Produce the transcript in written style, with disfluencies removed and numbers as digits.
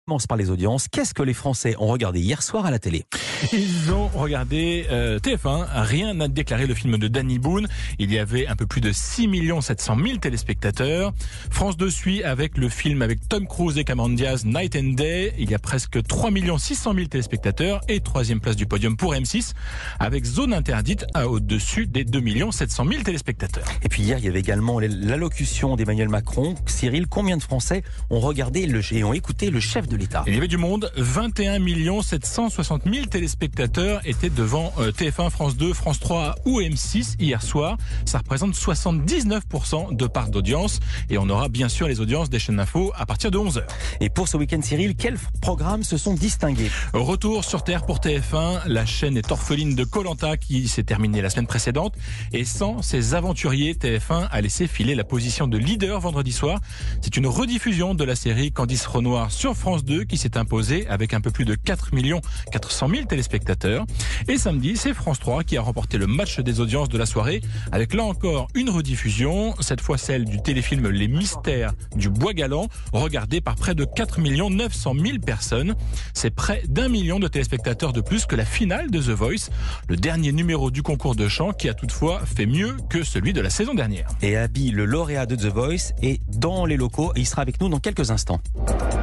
On commence par les audiences. Qu'est-ce que les Français ont regardé hier soir à la télé? Ils ont regardé TF1. Rien n'a déclaré le film de Danny Boone. Il y avait un peu plus de 6 700 000 téléspectateurs. France 2 suit avec le film avec Tom Cruise et Cameron Diaz, Night and Day. Il y a presque 3 600 000 téléspectateurs. Et troisième place du podium pour M6 avec Zone Interdite au-dessus des 2 700 000 téléspectateurs. Et puis hier, il y avait également l'allocution d'Emmanuel Macron. Cyril, combien de Français ont regardé et ont écouté le chef de l'État? Il y avait du monde. 21 760 000 téléspectateurs étaient devant TF1, France 2, France 3 ou M6 hier soir. Ça représente 79% de part d'audience. Et on aura bien sûr les audiences des chaînes d'infos à partir de 11h. Et pour ce week-end, Cyril, quels programmes se sont distingués? Retour sur Terre pour TF1. La chaîne est orpheline de Koh-Lanta qui s'est terminée la semaine précédente. Et sans ses aventuriers, TF1 a laissé filer la position de leader vendredi soir. C'est une rediffusion de la série Candice Renoir sur France 2 qui s'est imposée avec un peu plus de 4 400 000 téléspectateurs. Et samedi, c'est France 3 qui a remporté le match des audiences de la soirée avec là encore une rediffusion, cette fois celle du téléfilm Les Mystères du Bois Galant, regardé par près de 4 900 000 personnes. C'est près d'1 million de téléspectateurs de plus que la finale de The Voice, le dernier numéro du concours de chant qui a toutefois fait mieux que celui de la saison dernière. Et Abby, le lauréat de The Voice, est dans les locaux et il sera avec nous dans quelques instants.